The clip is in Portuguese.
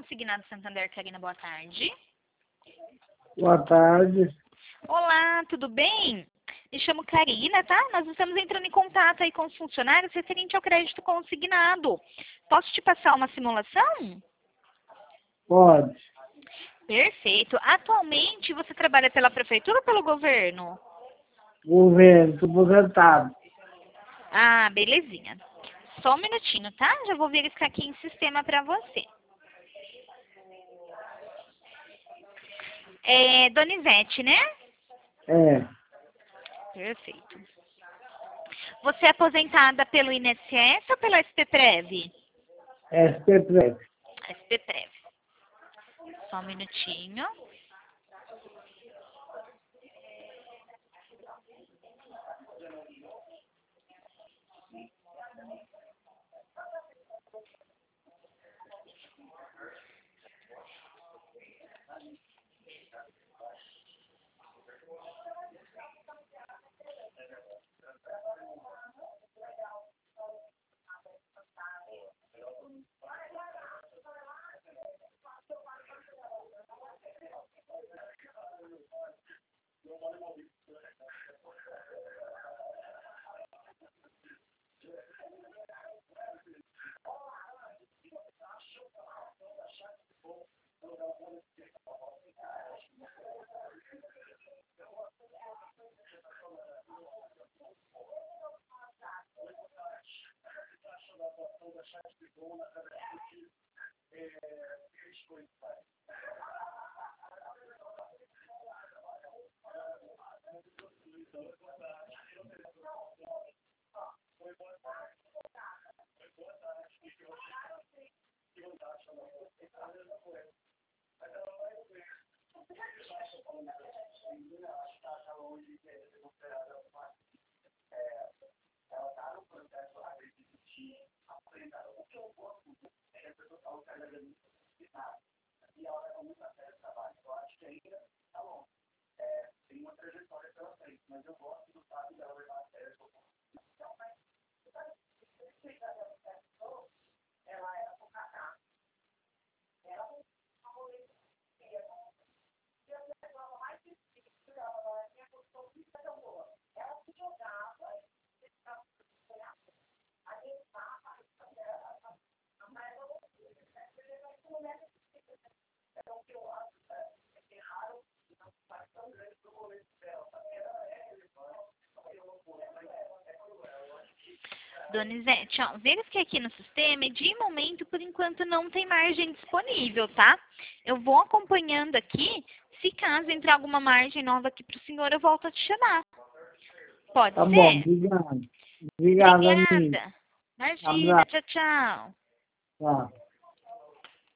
Consignado Santander, Karina, boa tarde. Boa tarde. Olá, tudo bem? Me chamo Karina, tá? Nós estamos entrando em contato aí com os funcionários referente ao crédito consignado. Posso te passar uma simulação? Pode. Perfeito. Atualmente, você trabalha pela prefeitura ou pelo governo? Governo, tô aposentado. Ah, belezinha. Só um minutinho, tá? Já vou verificar aqui em sistema para você. É Donizete, né? É, Perfeito. Você é aposentada pelo INSS ou pela SPPrev? SPPref. SPPrev. Só um minutinho. Donizete, ó, verifiquei aqui no sistema e de momento, por enquanto, não tem margem disponível, tá? Eu vou acompanhando aqui, se caso entrar alguma margem nova aqui para o senhor, eu volto a te chamar. Pode Tá bom, ser? obrigado. Obrigado, amigo. Obrigada. Imagina, Abraço. tchau, tchau. Tá.